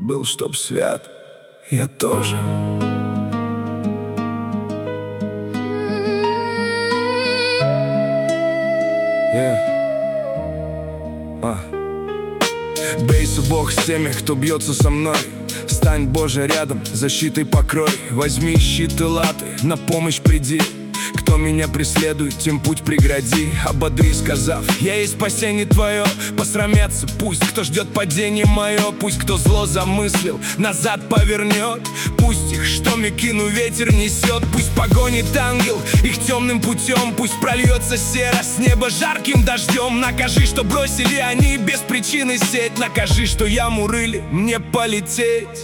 Был, чтоб свят, я тоже. Бейся, Бог, с теми, кто бьется со мной. Стань, Боже, рядом, защитой покрой. Возьми щит и латы, на помощь приди. Кто меня преследует, тем путь прегради. Ободри, сказав: я есть спасение твое. Посрамятся пусть, кто ждет падение мое. Пусть, кто зло замыслил, назад повернет. Пусть их штомикину ветер несет. Пусть погонит ангел их темным путем. Пусть прольется сера с неба жарким дождем. Накажи, что бросили они без причины сеть. Накажи, что яму рыли мне полететь.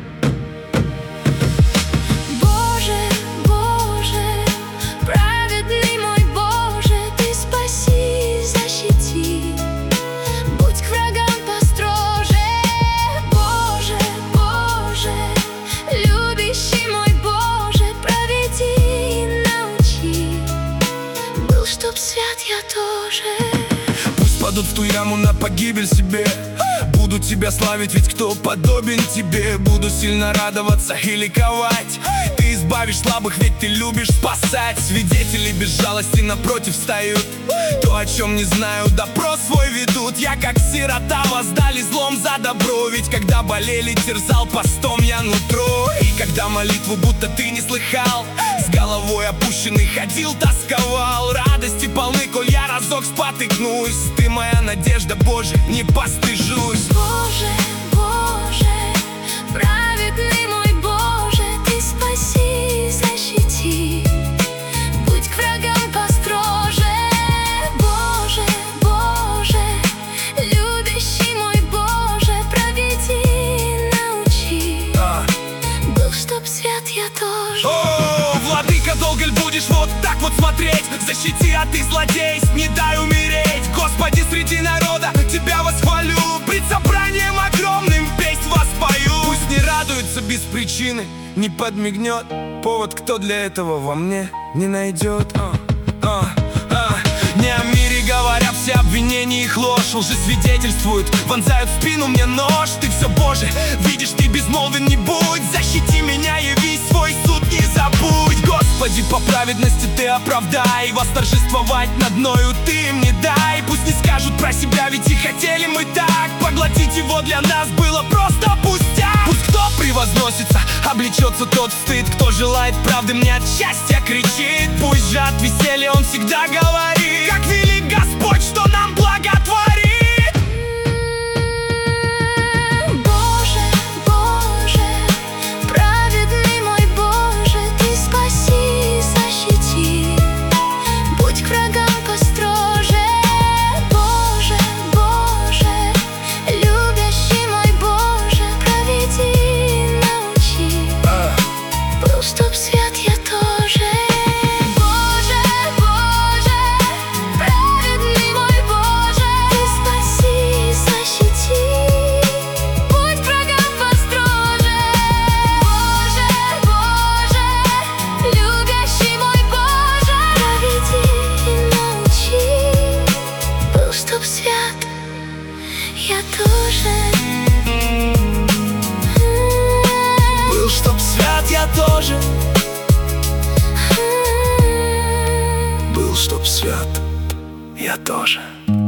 Чтоб свят я тоже. Пусть падут в ту яму на погибель себе. Буду тебя славить, ведь кто подобен тебе? Буду сильно радоваться и ликовать. Ты избавишь слабых, ведь ты любишь спасать. Свидетели без жалости напротив встают. То, о чем не знаю, допрос свой ведут. Я как сирота, воздали злом за добро. Ведь когда болели, терзал постом я нутро. И когда молитву будто ты не слыхал, с головой опущенный ходил, тосковал. Радости полны, коль я разок спотыкнусь. Ты моя надежда, Боже, не постыжусь. Боже, Боже, праведный мой Боже, ты спаси, защити. Будь к врагам построже. Боже, Боже, любящий мой Боже, проведи, научи. Был, чтоб свят я тоже. О, владыка, долго ли будешь вот так вот смотреть? Защити, а ты злодей, не дай умереть. Господи, среди народа тебя восхвалю. Пред собранием огромным песнь воспою. Пусть не радуется без причины, не подмигнет. Повод, кто для этого во мне не найдет. Не о мире говорят, все обвинения их ложь. Лжесвидетельствуют, вонзают в спину мне нож. Ты все, Боже, видишь, ты безмолвен не будь. Защити меня, яви свой суд, не забудь. Господи, по праведности ты оправдай. Восторжествовать над мною ты им не дай. Пусть не скажут про себя, ведь и хотели мы так. Поглотить его для нас было просто пустяк. Пусть кто превозносится, облечется тот стыд. Кто желает правды, мне от счастья кричит. Пусть же от веселья он всегда говорит: как велик Господь, что нам благотворит. Боже, Боже, праведный мой Боже, ты спаси, защити. Будь к врагам построже. Боже, Боже, любящий мой Боже, проведи, научи. Был, чтоб свят я тоже. Чтоб свят я тоже. Был, чтоб свят я тоже. Был, чтоб свят я тоже.